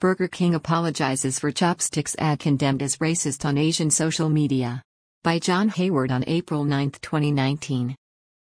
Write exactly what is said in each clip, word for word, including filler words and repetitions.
Burger King apologizes for chopsticks ad condemned as racist on Asian social media. By John Hayward on April ninth, twenty nineteen.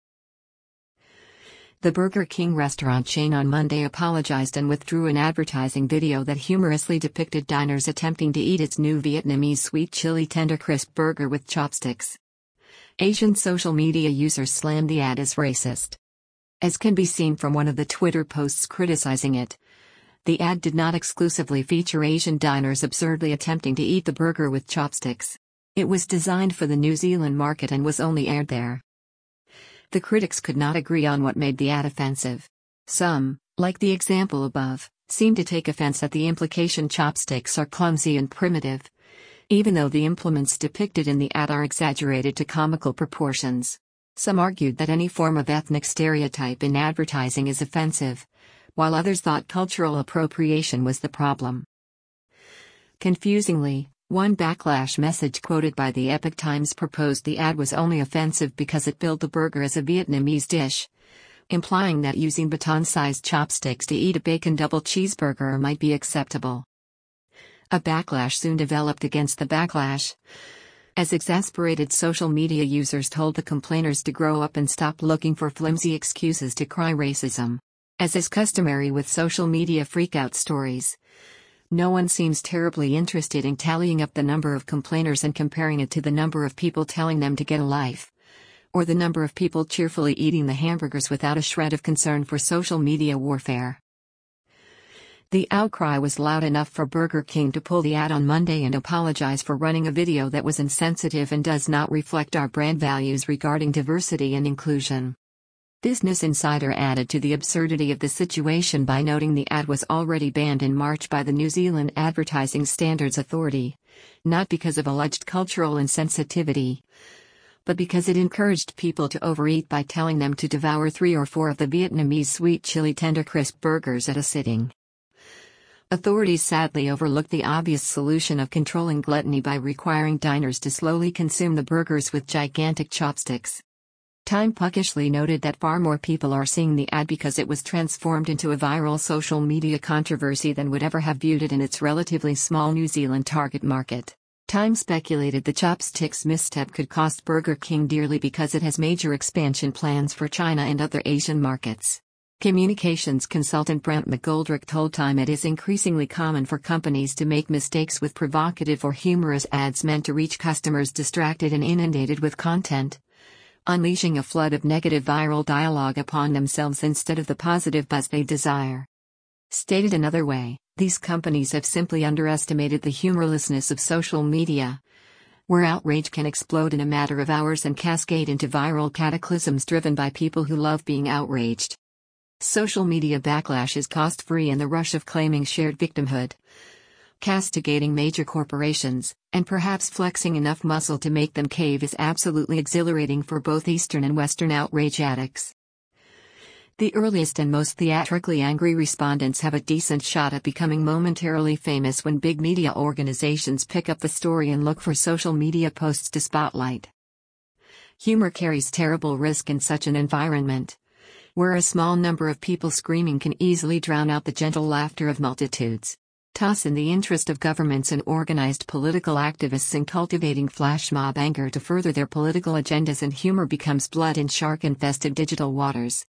The Burger King restaurant chain on Monday apologized and withdrew an advertising video that humorously depicted diners attempting to eat its new Vietnamese sweet chili tender crisp burger with chopsticks. Asian social media users slammed the ad as racist. As can be seen from one of the Twitter posts criticizing it, the ad did not exclusively feature Asian diners absurdly attempting to eat the burger with chopsticks. It was designed for the New Zealand market and was only aired there. The critics could not agree on what made the ad offensive. Some, like the example above, seem to take offense at the implication chopsticks are clumsy and primitive, even though the implements depicted in the ad are exaggerated to comical proportions. Some argued that any form of ethnic stereotype in advertising is offensive, while others thought cultural appropriation was the problem. Confusingly, one backlash message quoted by the Epoch Times proposed the ad was only offensive because it billed the burger as a Vietnamese dish, implying that using baton-sized chopsticks to eat a bacon double cheeseburger might be acceptable. A backlash soon developed against the backlash, as exasperated social media users told the complainers to grow up and stop looking for flimsy excuses to cry racism. As is customary with social media freakout stories, no one seems terribly interested in tallying up the number of complainers and comparing it to the number of people telling them to get a life, or the number of people cheerfully eating the hamburgers without a shred of concern for social media warfare. The outcry was loud enough for Burger King to pull the ad on Monday and apologize for running a video that was insensitive and does not reflect our brand values regarding diversity and inclusion. Business Insider added to the absurdity of the situation by noting the ad was already banned in March by the New Zealand Advertising Standards Authority, not because of alleged cultural insensitivity, but because it encouraged people to overeat by telling them to devour three or four of the Vietnamese sweet chili tender crisp burgers at a sitting. Authorities sadly overlooked the obvious solution of controlling gluttony by requiring diners to slowly consume the burgers with gigantic chopsticks. Time puckishly noted that far more people are seeing the ad because it was transformed into a viral social media controversy than would ever have viewed it in its relatively small New Zealand target market. Time speculated the chopsticks misstep could cost Burger King dearly because it has major expansion plans for China and other Asian markets. Communications consultant Brent McGoldrick told Time it is increasingly common for companies to make mistakes with provocative or humorous ads meant to reach customers distracted and inundated with content, unleashing a flood of negative viral dialogue upon themselves instead of the positive buzz they desire. Stated another way, these companies have simply underestimated the humorlessness of social media, where outrage can explode in a matter of hours and cascade into viral cataclysms driven by people who love being outraged. Social media backlash is cost-free in the rush of claiming shared victimhood, castigating major corporations, and perhaps flexing enough muscle to make them cave is absolutely exhilarating for both Eastern and Western outrage addicts. The earliest and most theatrically angry respondents have a decent shot at becoming momentarily famous when big media organizations pick up the story and look for social media posts to spotlight. Humor carries terrible risk in such an environment, where a small number of people screaming can easily drown out the gentle laughter of multitudes. Toss in the interest of governments and organized political activists in cultivating flash mob anger to further their political agendas, and humor becomes blood in shark-infested digital waters.